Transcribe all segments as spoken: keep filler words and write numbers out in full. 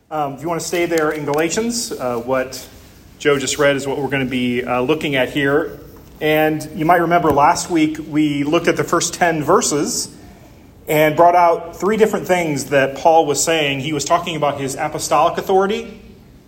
Um, if you want to stay there in Galatians, uh, what Joe just read is what we're going to be uh, looking at here. And you might remember last week we looked at the first ten verses and brought out three different things that Paul was saying. He was talking about his apostolic authority,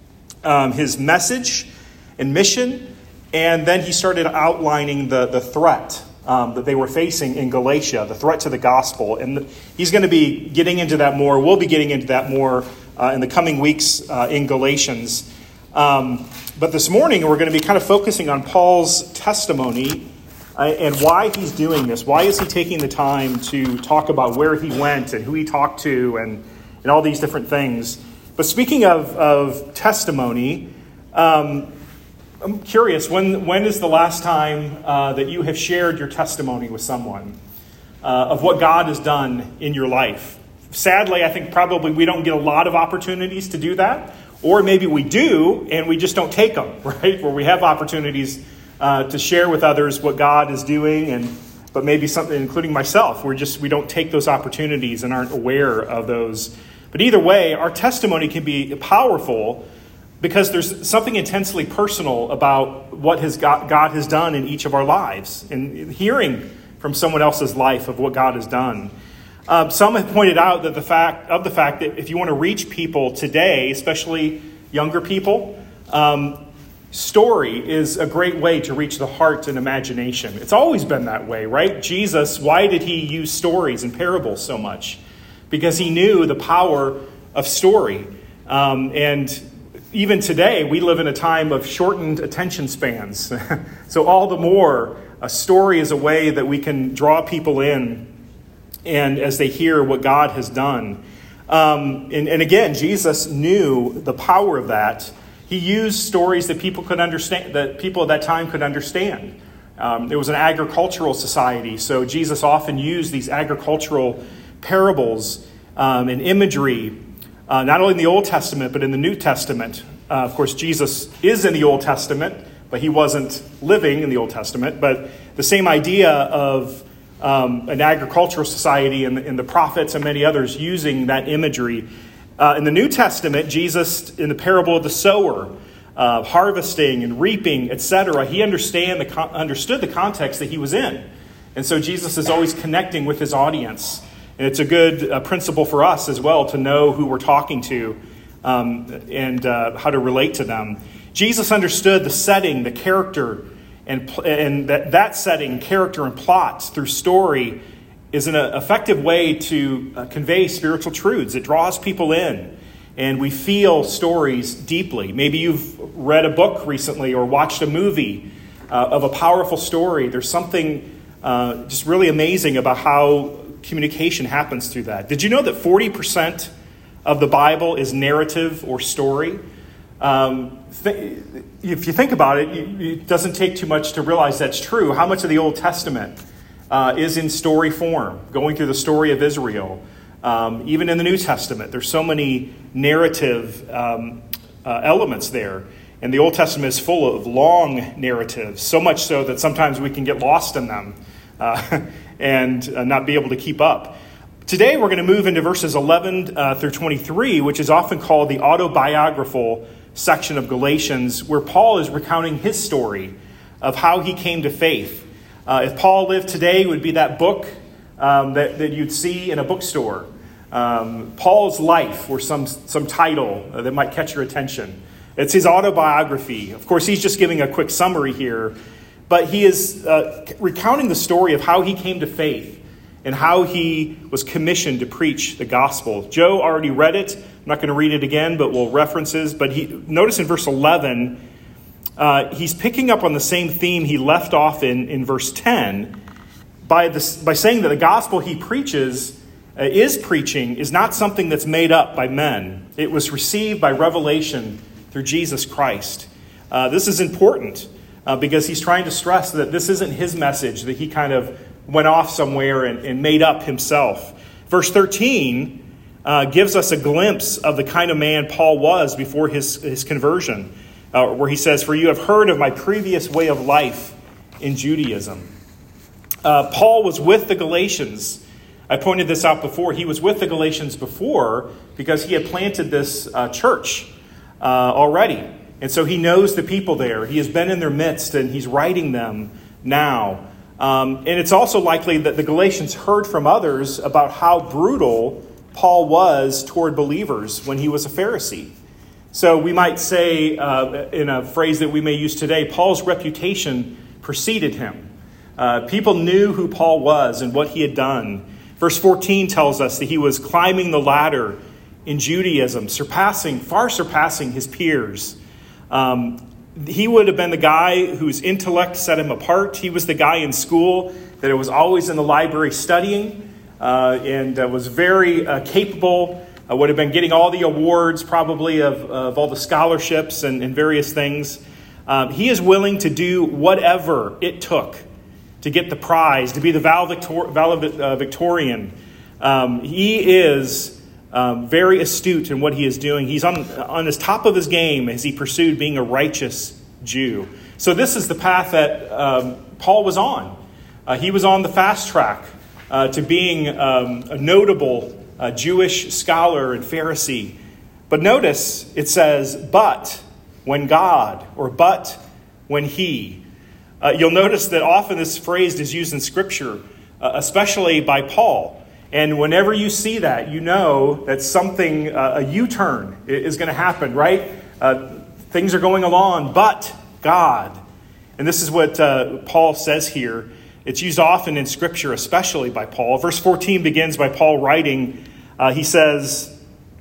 um, his message and mission, and then he started outlining the, the threat um, that they were facing in Galatia, the threat to the gospel. And the, he's going to be getting into that more. We'll be getting into that more uh, in the coming weeks uh, in Galatians. Um, but this morning we're going to be kind of focusing on Paul's testimony uh, and why he's doing this. Why is he taking the time to talk about where he went and who he talked to and, and all these different things. But speaking of, of testimony, um, I'm curious, when when is the last time uh, that you have shared your testimony with someone uh, of what God has done in your life? Sadly, I think probably we don't get a lot of opportunities to do that. Or maybe we do, and we just don't take them, right? Where we have opportunities uh, to share with others what God is doing, and but maybe something, including myself, we're just we don't take those opportunities and aren't aware of those. But either way, our testimony can be powerful because there's something intensely personal about what has God, God has done in each of our lives, and hearing from someone else's life of what God has done. Um, some have pointed out that the fact of the fact that if you want to reach people today, especially younger people, um, story is a great way to reach the heart and imagination. It's always been that way, right? Jesus, why did he use stories and parables so much? Because he knew the power of story. Um, and even today, we live in a time of shortened attention spans. So all the more, a story is a way that we can draw people in. And as they hear what God has done. Um, and, and again, Jesus knew the power of that. He used stories that people could understand, that people at that time could understand. Um, it was an agricultural society, so Jesus often used these agricultural parables um, and imagery, uh, not only in the Old Testament, but in the New Testament. Uh, of course, Jesus is in the Old Testament, but he wasn't living in the Old Testament. But the same idea of Um, an agricultural society and, and the prophets and many others using that imagery. Uh, in the New Testament, Jesus, in the parable of the sower, uh, harvesting and reaping, et cetera, he understand the understood the context that he was in. And so Jesus is always connecting with his audience. And it's a good uh, principle for us as well to know who we're talking to um, and uh, how to relate to them. Jesus understood the setting, the character, And, and that, that setting, character, and plot through story is an effective way to uh, convey spiritual truths. It draws people in, and we feel stories deeply. Maybe you've read a book recently or watched a movie uh, of a powerful story. There's something uh, just really amazing about how communication happens through that. Did you know that forty percent of the Bible is narrative or story? Um, th- if you think about it, it doesn't take too much to realize that's true. How much of the Old Testament uh, is in story form, going through the story of Israel? Um, even in the New Testament, there's so many narrative um, uh, elements there. And the Old Testament is full of long narratives, so much so that sometimes we can get lost in them uh, and uh, not be able to keep up. Today, we're going to move into verses eleven uh, through twenty-three, which is often called the autobiographical section of Galatians, where Paul is recounting his story of how he came to faith. Uh, if Paul lived today, it would be that book um, that, that you'd see in a bookstore. Um, Paul's Life, or some, some title uh, that might catch your attention. It's his autobiography. Of course, he's just giving a quick summary here, but he is uh, recounting the story of how he came to faith and how he was commissioned to preach the gospel. Joe already read it. I'm not going to read it again, but we'll references. But he notice in verse eleven, uh, he's picking up on the same theme he left off in, in verse ten by, this, by saying that the gospel he preaches, uh, is preaching, is not something that's made up by men. It was received by revelation through Jesus Christ. Uh, this is important uh, because he's trying to stress that this isn't his message, that he kind of went off somewhere and, and made up himself. Verse thirteen uh, gives us a glimpse of the kind of man Paul was before his, his conversion, uh, where he says, "For you have heard of my previous way of life in Judaism." Uh, Paul was with the Galatians I pointed this out before. He was with the Galatians before because he had planted this uh, church uh, already. And so he knows the people there. He has been in their midst, and he's writing them now. Um, and it's also likely that the Galatians heard from others about how brutal Paul was toward believers when he was a Pharisee. So we might say, uh, in a phrase that we may use today, Paul's reputation preceded him. Uh, people knew who Paul was and what he had done. Verse fourteen tells us that he was climbing the ladder in Judaism, surpassing, far surpassing his peers. Um, he would have been the guy whose intellect set him apart. He was the guy in school that was always in the library studying uh, and uh, was very uh, capable. Uh, would have been getting all the awards probably of, of all the scholarships and, and various things. Um, he is willing to do whatever it took to get the prize, to be the valedictor- valedictorian. Um, he is um, very astute in what he is doing. He's on, on the top of his game as he pursued being a righteous Jew. So this is the path that um, Paul was on. Uh, he was on the fast track uh, to being um, a notable uh, Jewish scholar and Pharisee. But notice it says, but when God, or but when he. Uh, you'll notice that often this phrase is used in Scripture, uh, especially by Paul. And whenever you see that, you know that something, uh, a U-turn is going to happen, right? Uh, things are going along, but God. And this is what uh, Paul says here. It's used often in Scripture, especially by Paul. Verse fourteen begins by Paul writing. Uh, he says,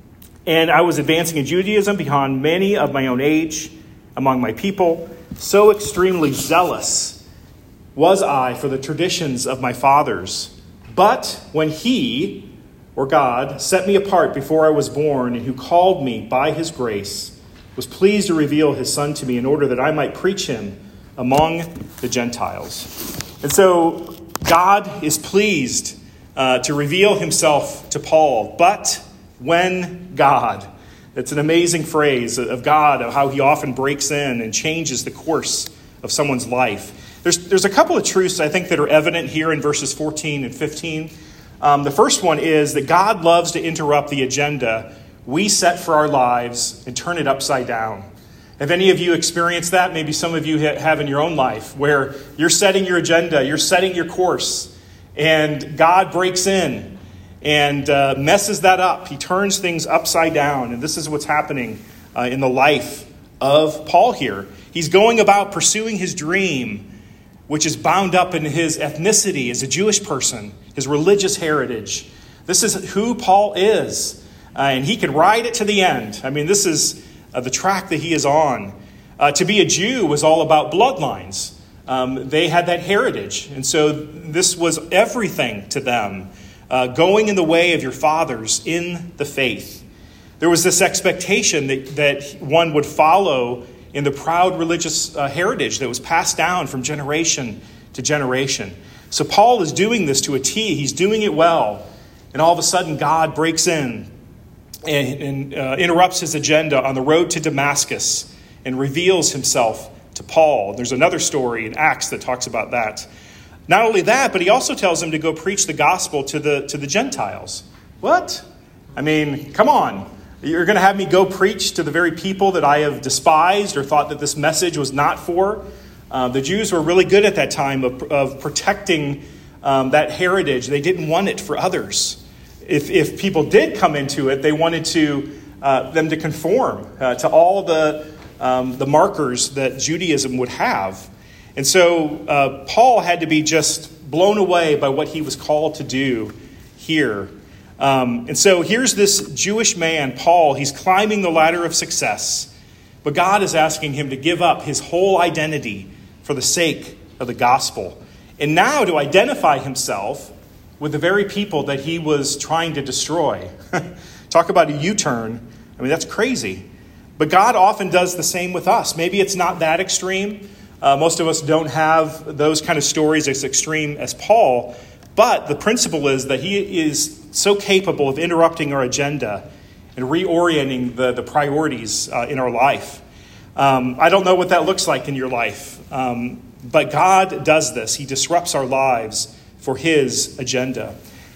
and I was advancing in Judaism beyond many of my own age among my people. So extremely zealous was I for the traditions of my fathers. But when he, or God, set me apart before I was born, and who called me by his grace, was pleased to reveal his Son to me in order that I might preach him among the Gentiles. And so God is pleased uh, to reveal himself to Paul. But when God... It's an amazing phrase of God, of how he often breaks in and changes the course of someone's life. There's, there's a couple of truths, I think, that are evident here in verses fourteen and fifteen. Um, the first one is that God loves to interrupt the agenda we set for our lives and turn it upside down. Have any of you experienced that? Maybe some of you have in your own life, where you're setting your agenda, you're setting your course, and God breaks in and uh, messes that up. He turns things upside down. And this is what's happening uh, in the life of Paul here. He's going about pursuing his dream, which is bound up in his ethnicity as a Jewish person, his religious heritage. This is who Paul is. Uh, and he can ride it to the end. I mean, this is uh, the track that he is on. Uh, to be a Jew was all about bloodlines. Um, they had that heritage. And so this was everything to them. Uh, going in the way of your fathers in the faith. There was this expectation that, that one would follow in the proud religious uh, heritage that was passed down from generation to generation. So Paul is doing this to a T. He's doing it well. And all of a sudden God breaks in and, and uh, interrupts his agenda on the road to Damascus and reveals himself to Paul. There's another story in Acts that talks about that. Not only that, but he also tells him to go preach the gospel to the to the Gentiles. What? I mean, come on. You're going to have me go preach to the very people that I have despised or thought that this message was not for? Uh, the Jews were really good at that time of, of protecting um, that heritage. They didn't want it for others. If, if people did come into it, they wanted to uh, them to conform uh, to all the, um, the markers that Judaism would have. And so uh, Paul had to be just blown away by what he was called to do here. Um, and so here's this Jewish man, Paul. He's climbing the ladder of success. But God is asking him to give up his whole identity for the sake of the gospel. And now to identify himself with the very people that he was trying to destroy. Talk about a U-turn. I mean, that's crazy. But God often does the same with us. Maybe it's not that extreme. Uh, most of us don't have those kind of stories as extreme as Paul, but the principle is that he is so capable of interrupting our agenda and reorienting the, the priorities uh, in our life. Um, I don't know what that looks like in your life, um, but God does this. He disrupts our lives for his agenda.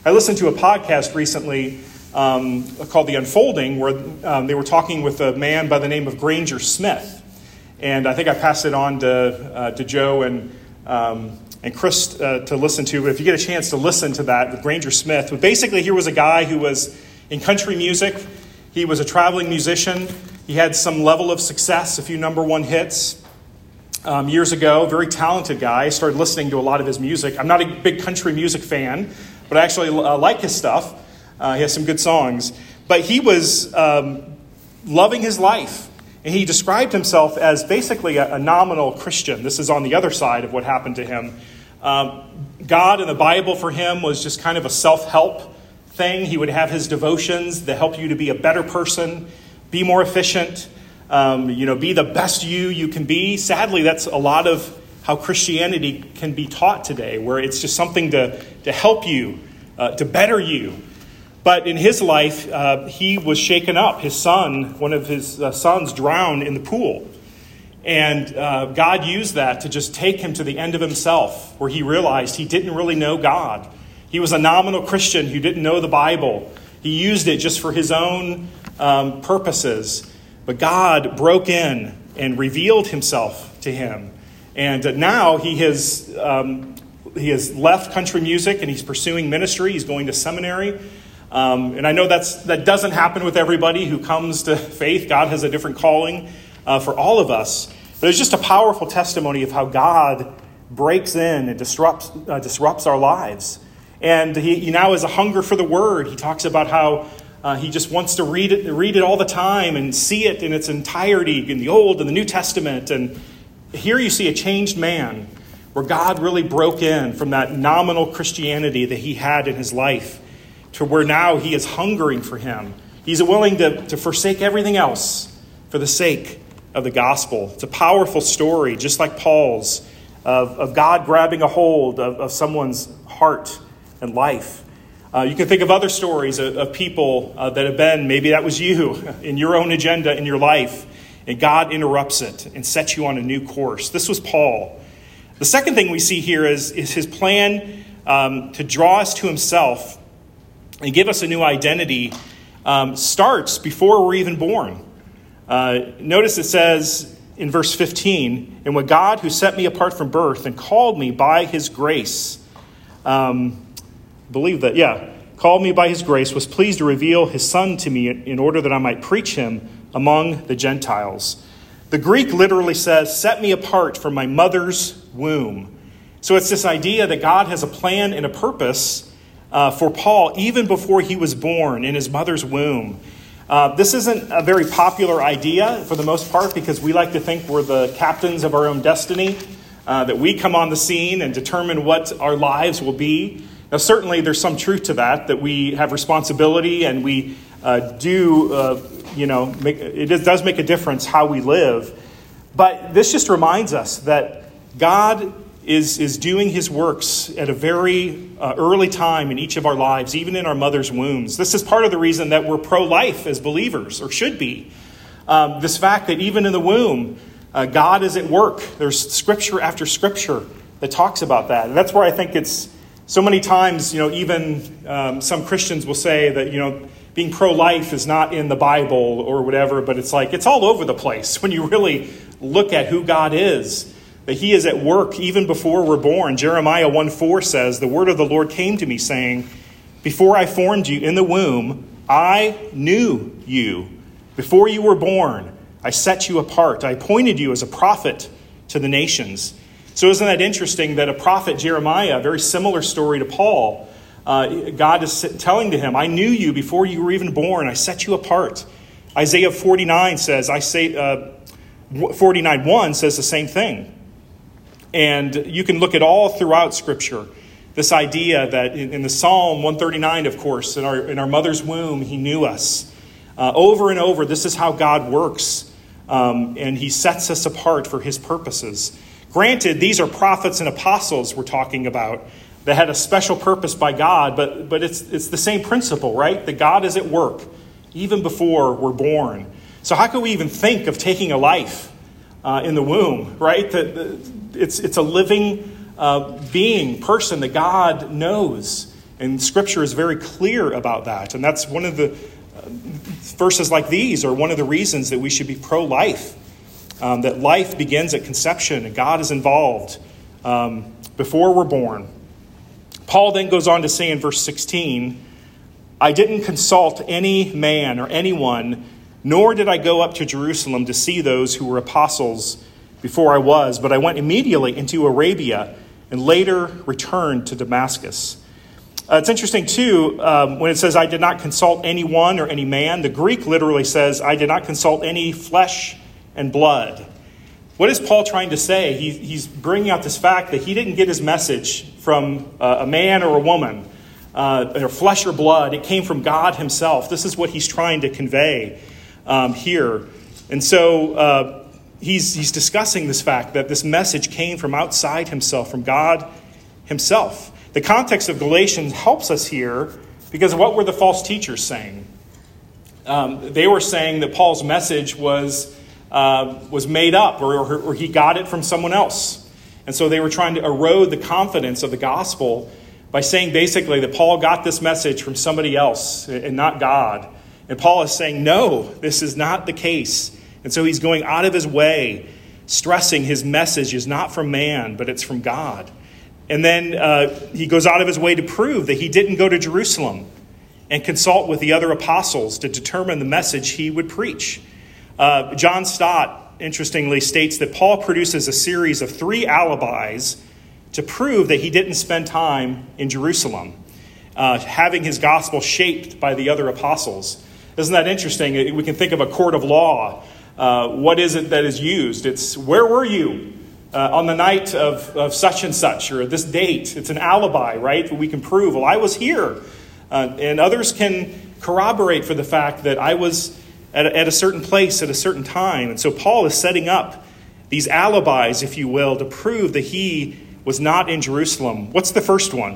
I listened to a podcast recently um, called The Unfolding, where um, they were talking with a man by the name of Granger Smith. And I think I passed it on to uh, to Joe and um, and Chris uh, to listen to. But if you get a chance to listen to that with Granger Smith, but basically here was a guy who was in country music. He was a traveling musician. He had some level of success, a few number one hits um, years ago. Very talented guy. I started listening to a lot of his music. I'm not a big country music fan, but I actually uh, like his stuff. Uh, he has some good songs. But he was um, loving his life. And he described himself as basically a, a nominal Christian. This is on the other side of what happened to him. Um, God and the Bible for him was just kind of a self-help thing. He would have his devotions that help you to be a better person, be more efficient, um, you know, be the best you you can be. Sadly, that's a lot of how Christianity can be taught today, where it's just something to, to help you, uh, to better you. But in his life, uh, he was shaken up. His son, one of his uh, sons, drowned in the pool. And uh, God used that to just take him to the end of himself, where he realized he didn't really know God. He was a nominal Christian who didn't know the Bible. He used it just for his own um, purposes. But God broke in and revealed himself to him. And uh, now he has, um, he has left country music and he's pursuing ministry. He's going to seminary. Um, and I know that's that doesn't happen with everybody who comes to faith. God has a different calling uh, for all of us. But it's just a powerful testimony of how God breaks in and disrupts uh, disrupts our lives. And he, he now has a hunger for the Word. He talks about how uh, he just wants to read it, read it all the time and see it in its entirety in the Old and the New Testament. And here you see a changed man where God really broke in from that nominal Christianity that he had in his life, to where now he is hungering for him. He's willing to, to forsake everything else for the sake of the gospel. It's a powerful story, just like Paul's, of, of God grabbing a hold of, of someone's heart and life. Uh, you can think of other stories of, of people uh, that have been, maybe that was you, in your own agenda in your life, and God interrupts it and sets you on a new course. This was Paul. The second thing we see here is, is his plan um, to draw us to himself and give us a new identity um, starts before we're even born. Uh, notice it says in verse fifteen, "And when God, who set me apart from birth and called me by his grace," um, believe that, yeah, called me by his grace, was pleased to reveal his son to me in order that I might preach him among the Gentiles. The Greek literally says, set me apart from my mother's womb. So it's this idea that God has a plan and a purpose Uh, for Paul, even before he was born in his mother's womb. Uh, this isn't a very popular idea for the most part, because we like to think we're the captains of our own destiny, uh, that we come on the scene and determine what our lives will be. Now, certainly there's some truth to that, that we have responsibility and we uh, do, uh, you know, make, it does make a difference how we live. But this just reminds us that God is is doing his works at a very uh, early time in each of our lives, even in our mother's wombs. This is part of the reason that we're pro-life as believers, or should be. Um, this fact that even in the womb, uh, God is at work. There's scripture after scripture that talks about that. And that's where I think it's so many times, you know, even um, some Christians will say that, you know, being pro-life is not in the Bible or whatever, but it's like, it's all over the place when you really look at who God is. That he is at work even before we're born. Jeremiah one four says, "The word of the Lord came to me saying, before I formed you in the womb, I knew you. Before you were born, I set you apart. I appointed you as a prophet to the nations." So isn't that interesting that a prophet, Jeremiah, a very similar story to Paul, uh, God is telling to him, I knew you before you were even born. I set you apart. Isaiah forty-nine says, I say, uh, forty-nine one says the same thing. And you can look at all throughout Scripture this idea that in, in the Psalm one thirty-nine, of course, in our in our mother's womb, he knew us. Uh, over and over, this is how God works, um, and he sets us apart for his purposes. Granted, these are prophets and apostles we're talking about that had a special purpose by God, but but it's it's the same principle, right? That God is at work even before we're born. So how can we even think of taking a life uh, in the womb, right? That the, It's it's a living uh, being, person that God knows And Scripture is very clear about that. And that's one of the uh, verses like these are one of the reasons that we should be pro-life. Um, that life begins at conception and God is involved um, before we're born. Paul then goes on to say in verse sixteen, I didn't consult any man or anyone, nor did I go up to Jerusalem to see those who were apostles before I was, but I went immediately into Arabia and later returned to Damascus. Uh, it's interesting, too, um, when it says, I did not consult anyone or any man. The Greek literally says, I did not consult any flesh and blood. What is Paul trying to say? He, he's bringing out this fact that he didn't get his message from uh, a man or a woman, uh, or flesh or blood. It came from God himself. This is what he's trying to convey um, here. And so uh, he's, he's discussing this fact that this message came from outside himself, from God himself. The context of Galatians helps us here because what were the false teachers saying? Um, they were saying that Paul's message was uh, was made up or, or, or he got it from someone else. And so they were trying to erode the confidence of the gospel by saying basically that Paul got this message from somebody else and not God. And Paul is saying, no, this is not the case. And so he's going out of his way, stressing his message is not from man, but it's from God. And then uh, he goes out of his way to prove that he didn't go to Jerusalem and consult with the other apostles to determine the message he would preach. Uh, John Stott, interestingly, states that Paul produces a series of three alibis to prove that he didn't spend time in Jerusalem, uh, having his gospel shaped by the other apostles. Isn't that interesting? We can think of a court of law. Uh, what is it that is used? It's, where were you? Uh, on the night of, of such and such, or this date. It's an alibi, right? We can prove, well, I was here. Uh, and others can corroborate for the fact that I was at a, at a certain place at a certain time. And so Paul is setting up these alibis, if you will, to prove that he was not in Jerusalem. What's the first one?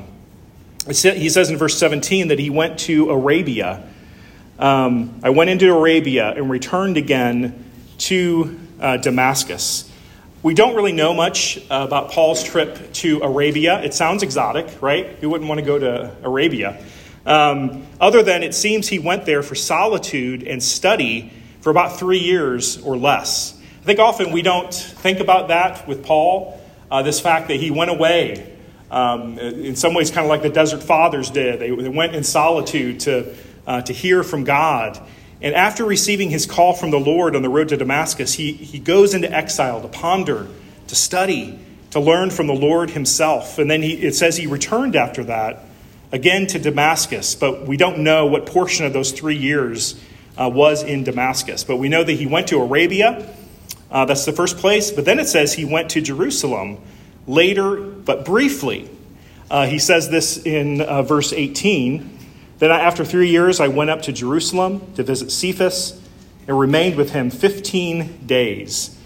He says in verse seventeen that he went to Arabia. Um, I went into Arabia and returned again to uh, Damascus. We don't really know much about Paul's trip to Arabia. It sounds exotic, right? Who wouldn't want to go to Arabia? Um, other than it seems he went there for solitude and study for about three years or less. I think often we don't think about that with Paul, uh, this fact that he went away. Um, in some ways, kind of like the Desert Fathers did. They, they went in solitude to, uh, to hear from God. And after receiving his call from the Lord on the road to Damascus, he, he goes into exile to ponder, to study, to learn from the Lord himself. And then he, it says he returned after that, again to Damascus. But we don't know what portion of those three years uh, was in Damascus. But we know that he went to Arabia. Uh, that's the first place. But then it says he went to Jerusalem later, but briefly. Uh, he says this in uh, verse eighteen. Then after three years, I went up to Jerusalem to visit Cephas and remained with him fifteen days.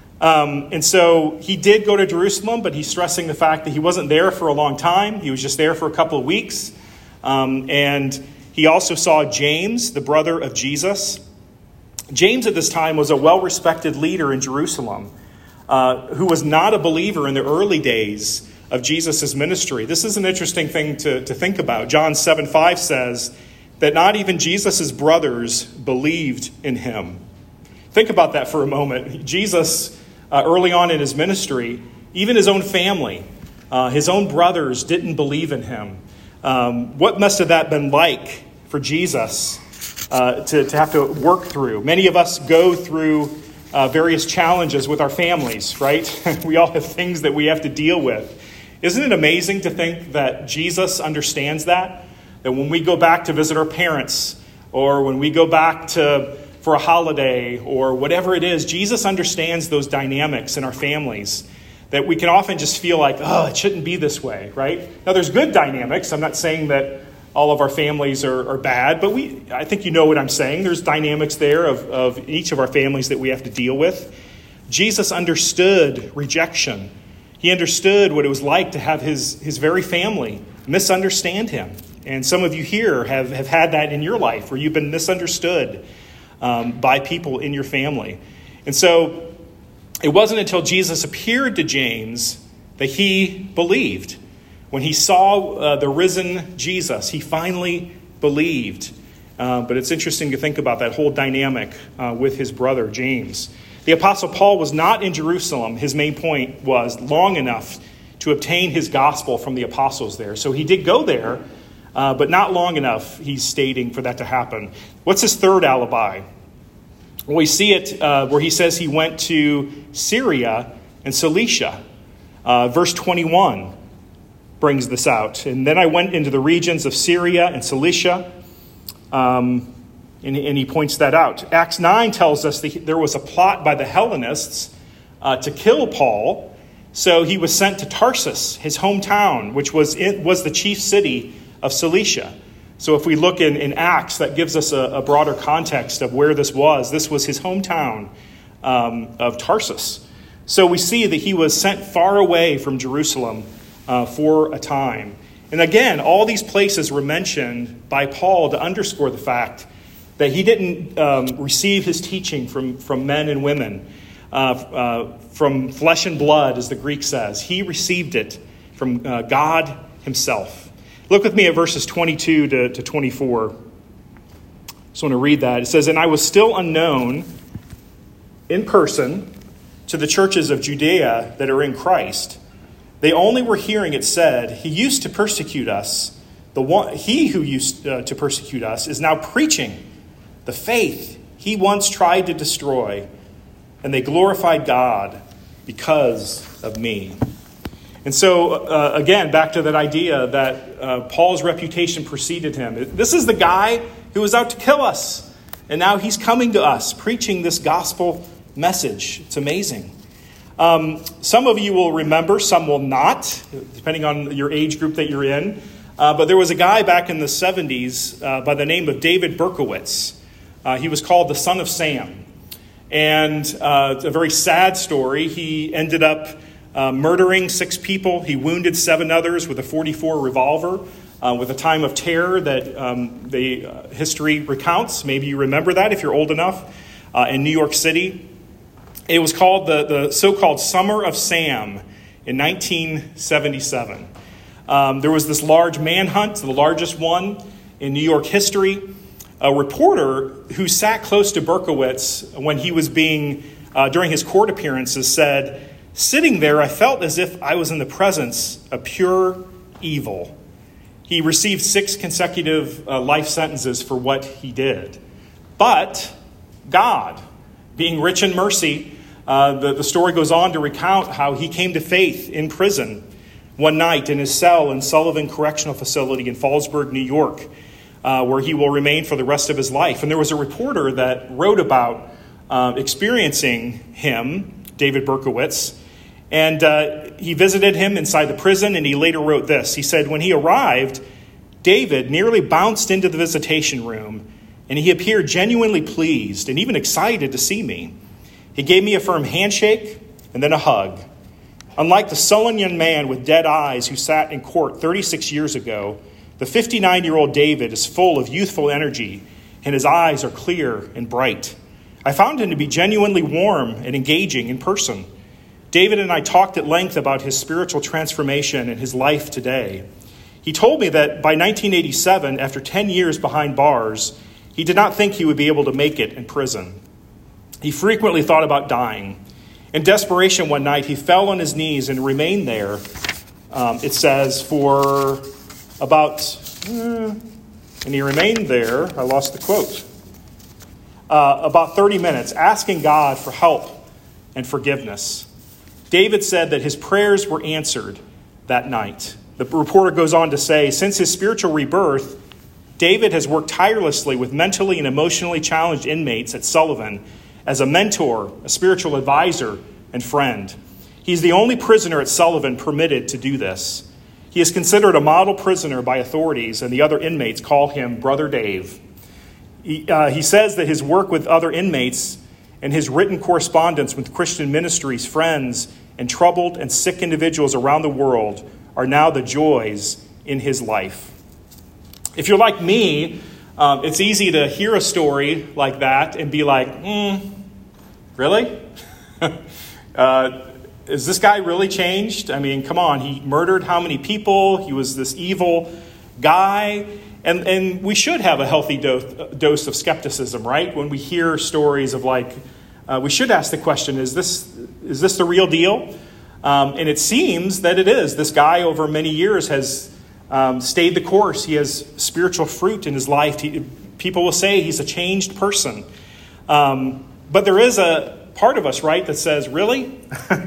Um, and so he did go to Jerusalem, but he's stressing the fact that he wasn't there for a long time. He was just there for a couple of weeks. Um, and he also saw James, the brother of Jesus. James at this time was a well-respected leader in Jerusalem uh, who was not a believer in the early days of Jesus' ministry. This is an interesting thing to, to think about. John seven five says that not even Jesus' brothers believed in him. Think about that for a moment. Jesus, uh, early on in his ministry, even his own family, uh, his own brothers didn't believe in him. Um, what must have that been like for Jesus uh, to, to have to work through? Many of us go through uh, various challenges with our families, right? We all have things that we have to deal with. Isn't it amazing to think that Jesus understands that? That when we go back to visit our parents, or when we go back to for a holiday, or whatever it is, Jesus understands those dynamics in our families. That we can often just feel like, oh, it shouldn't be this way, right? Now, there's good dynamics. I'm not saying that all of our families are, are bad, but we I think you know what I'm saying. There's dynamics there of, of each of our families that we have to deal with. Jesus understood rejection. He understood what it was like to have his, his very family misunderstand him. And some of you here have, have had that in your life where you've been misunderstood um, by people in your family. And so it wasn't until Jesus appeared to James that he believed. When he saw uh, the risen Jesus, he finally believed. Uh, but it's interesting to think about that whole dynamic uh, with his brother, James. The Apostle Paul was not in Jerusalem. His main point was long enough to obtain his gospel from the apostles there. So he did go there, uh, but not long enough, he's stating, for that to happen. What's his third alibi? Well, we see it uh, where he says he went to Syria and Cilicia. Uh, verse twenty-one brings this out. And then I went into the regions of Syria and Cilicia, um, and, and he points that out. Acts nine tells us that there was a plot by the Hellenists uh, to kill Paul. So he was sent to Tarsus, his hometown, which was in, was the chief city of Cilicia. So if we look in, in Acts, that gives us a, a broader context of where this was. This was his hometown um, of Tarsus. So we see that he was sent far away from Jerusalem uh, for a time. And again, all these places were mentioned by Paul to underscore the fact that he didn't um, receive his teaching from, from men and women, uh, uh, from flesh and blood, as the Greek says. He received it from uh, God himself. Look with me at verses twenty-two to, to twenty-four. I just want to read that. It says, "And I was still unknown in person to the churches of Judea that are in Christ. They only were hearing it said, 'He used to persecute us. The one, he who used uh, to persecute us is now preaching the faith he once tried to destroy. And they glorified God because of me.'" And so, uh, again, back to that idea that uh, Paul's reputation preceded him. This is the guy who was out to kill us. And now he's coming to us, preaching this gospel message. It's amazing. Um, some of you will remember, some will not, depending on your age group that you're in. Uh, but there was a guy back in the seventies uh, by the name of David Berkowitz. Uh, he was called the Son of Sam. And uh, it's a very sad story. He ended up Uh, murdering six people. He wounded seven others with a forty-four revolver uh, with a time of terror that um, the uh, history recounts. Maybe you remember that if you're old enough, uh, in New York City. It was called the, the so-called Summer of Sam in nineteen seventy-seven. Um, there was this large manhunt, the largest one in New York history. A reporter who sat close to Berkowitz when he was being, uh, during his court appearances, said, "Sitting there, I felt as if I was in the presence of pure evil." He received six consecutive uh, life sentences for what he did. But God, being rich in mercy, uh, the, the story goes on to recount how he came to faith in prison one night in his cell in Sullivan Correctional Facility in Fallsburg, New York, uh, where he will remain for the rest of his life. And there was a reporter that wrote about uh, experiencing him, David Berkowitz. And uh, he visited him inside the prison, and he later wrote this. He said, "When he arrived, David nearly bounced into the visitation room, and he appeared genuinely pleased and even excited to see me. He gave me a firm handshake and then a hug. Unlike the sullen young man with dead eyes who sat in court thirty-six years ago, the fifty-nine-year-old David is full of youthful energy, and his eyes are clear and bright. I found him to be genuinely warm and engaging in person. David and I talked at length about his spiritual transformation and his life today. He told me that by nineteen eighty-seven, after ten years behind bars, he did not think he would be able to make it in prison. He frequently thought about dying. In desperation one night, he fell on his knees and remained there, um, it says, for about, eh, and he remained there, I lost the quote, uh, about thirty minutes, asking God for help and forgiveness. David said that his prayers were answered that night. The reporter goes on to say, since his spiritual rebirth, David has worked tirelessly with mentally and emotionally challenged inmates at Sullivan as a mentor, a spiritual advisor, and friend. He's the only prisoner at Sullivan permitted to do this. He is considered a model prisoner by authorities, and the other inmates call him Brother Dave. He, uh, he says that his work with other inmates and his written correspondence with Christian ministries, friends, and troubled and sick individuals around the world are now the joys in his life. If you're like me, um, it's easy to hear a story like that and be like, hmm, really? uh, is this guy really changed? I mean, come on, he murdered how many people? He was this evil guy. And and we should have a healthy dose, dose of skepticism, right? When we hear stories of like, uh, we should ask the question, is this is this the real deal? Um, and it seems that it is. This guy over many years has um, stayed the course. He has spiritual fruit in his life. He, people will say he's a changed person. Um, but there is a part of us, right, that says, really?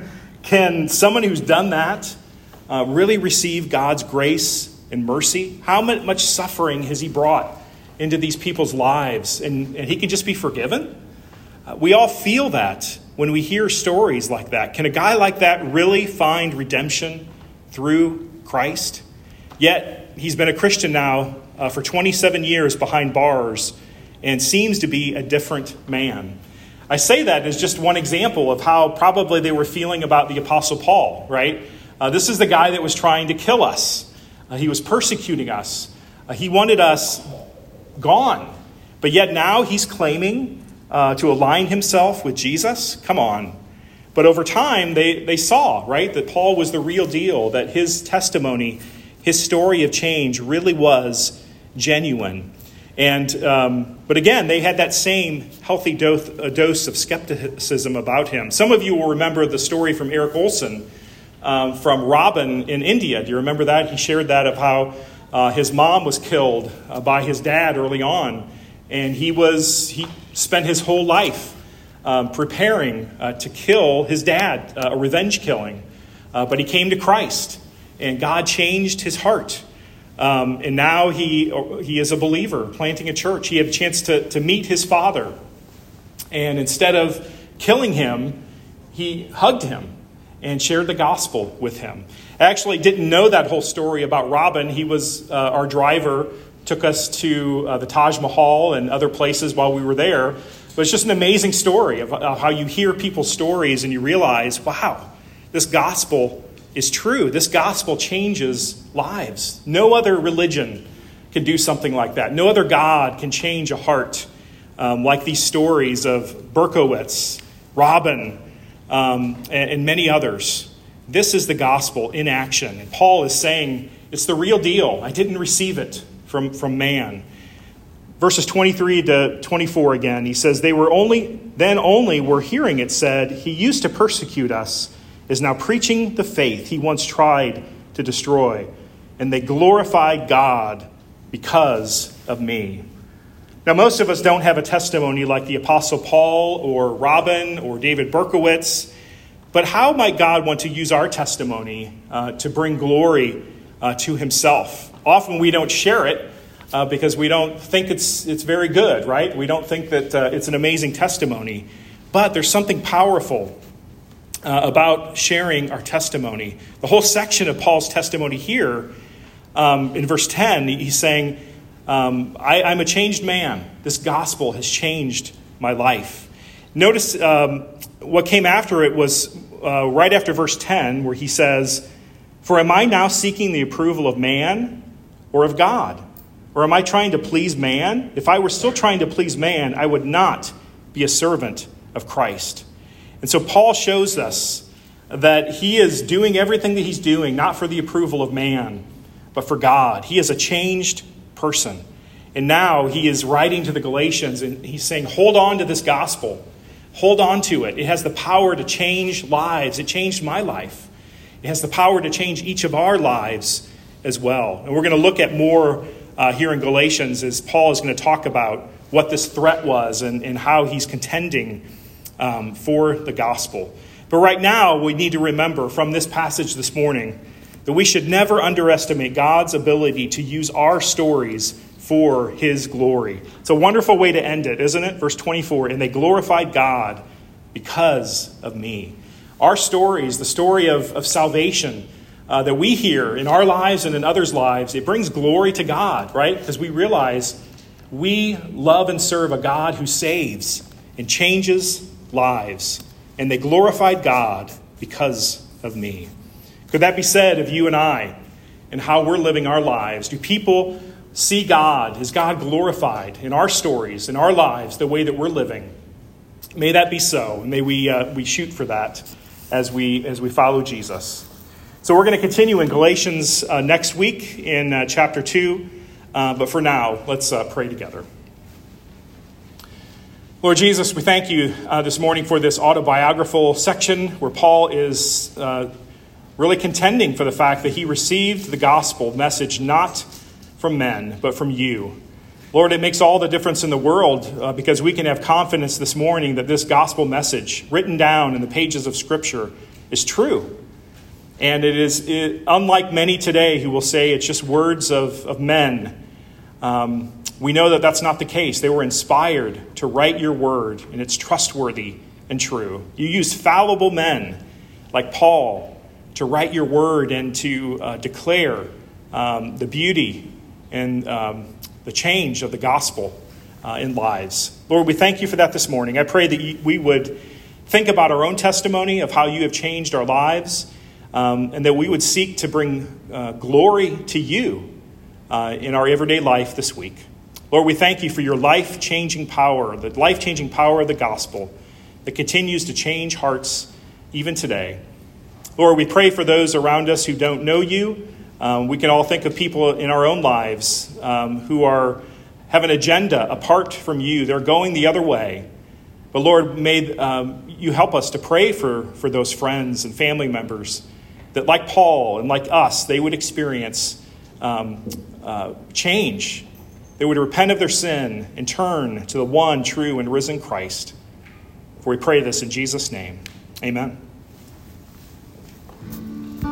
Can someone who's done that uh, really receive God's grace and mercy? How much suffering has he brought into these people's lives? And, and he can just be forgiven? Uh, we all feel that when we hear stories like that. Can a guy like that really find redemption through Christ? Yet he's been a Christian now uh, for twenty-seven years behind bars and seems to be a different man. I say that as just one example of how probably they were feeling about the Apostle Paul, right? Uh, this is the guy that was trying to kill us. Uh, he was persecuting us. Uh, he wanted us gone. But yet now he's claiming uh, to align himself with Jesus. Come on. But over time, they, they saw, right, that Paul was the real deal, that his testimony, his story of change really was genuine. And um, but again, they had that same healthy dose, a dose of skepticism about him. Some of you will remember the story from Eric Olson um, from Robin in India. Do you remember that? He shared that of how uh, his mom was killed uh, by his dad early on, and he was he spent his whole life um, preparing uh, to kill his dad, uh, a revenge killing. Uh, but he came to Christ, and God changed his heart. Um, and now he he is a believer, planting a church. He had a chance to, to meet his father. And instead of killing him, he hugged him and shared the gospel with him. I actually didn't know that whole story about Robin. He was uh, our driver, took us to uh, the Taj Mahal and other places while we were there. But it's just an amazing story of, of how you hear people's stories and you realize, wow, this gospel is true. This gospel changes lives. No other religion can do something like that. No other God can change a heart um, like these stories of Berkowitz, Robin, um, and, and many others. This is the gospel in action. And Paul is saying, it's the real deal. I didn't receive it from, from man. Verses twenty-three to twenty-four again, he says, they were only, then only were hearing it said, he used to persecute us, is now preaching the faith he once tried to destroy. And they glorified God because of me. Now, most of us don't have a testimony like the Apostle Paul or Robin or David Berkowitz. But how might God want to use our testimony uh, to bring glory uh, to himself? Often we don't share it uh, because we don't think it's it's very good, right? We don't think that uh, it's an amazing testimony. But there's something powerful Uh, about sharing our testimony. The whole section of Paul's testimony here, um, in verse ten, he's saying, um, I, I'm a changed man. This gospel has changed my life. Notice um, what came after it was uh, right after verse ten, where he says, for am I now seeking the approval of man or of God? Or am I trying to please man? If I were still trying to please man, I would not be a servant of Christ. And so Paul shows us that he is doing everything that he's doing, not for the approval of man, but for God. He is a changed person. And now he is writing to the Galatians and he's saying, hold on to this gospel. Hold on to it. It has the power to change lives. It changed my life. It has the power to change each of our lives as well. And we're going to look at more uh, here in Galatians as Paul is going to talk about what this threat was and, and how he's contending Um, for the gospel. But right now, we need to remember from this passage this morning that we should never underestimate God's ability to use our stories for his glory. It's a wonderful way to end it, isn't it? Verse twenty-four, and they glorified God because of me. Our stories, the story of, of salvation uh, that we hear in our lives and in others' lives, it brings glory to God, right? Because we realize we love and serve a God who saves and changes lives, and they glorified God because of me. Could that be said of you and I and how we're living our lives? Do people see God? Is God glorified in our stories, in our lives, the way that we're living? May that be so. May we uh, we shoot for that as we as we follow Jesus. So we're going to continue in Galatians uh, next week in uh, chapter two. Uh, but for now, let's uh, pray together. Lord Jesus, we thank you uh, this morning for this autobiographical section where Paul is uh, really contending for the fact that he received the gospel message not from men, but from you. Lord, it makes all the difference in the world uh, because we can have confidence this morning that this gospel message written down in the pages of Scripture is true. And it is it, unlike many today who will say it's just words of, of men. Um, we know that that's not the case. They were inspired to write your word, and it's trustworthy and true. You use fallible men like Paul to write your word and to uh, declare um, the beauty and um, the change of the gospel uh, in lives. Lord, we thank you for that this morning. I pray that you, we would think about our own testimony of how you have changed our lives. Um, and that we would seek to bring uh, glory to you uh, in our everyday life this week. Lord, we thank you for your life-changing power, the life-changing power of the gospel that continues to change hearts even today. Lord, we pray for those around us who don't know you. Um, we can all think of people in our own lives um, who are have an agenda apart from you. They're going the other way. But Lord, may um, you help us to pray for, for those friends and family members that like Paul and like us, they would experience um, uh, change. They would repent of their sin and turn to the one true and risen Christ. For we pray this in Jesus' name. Amen.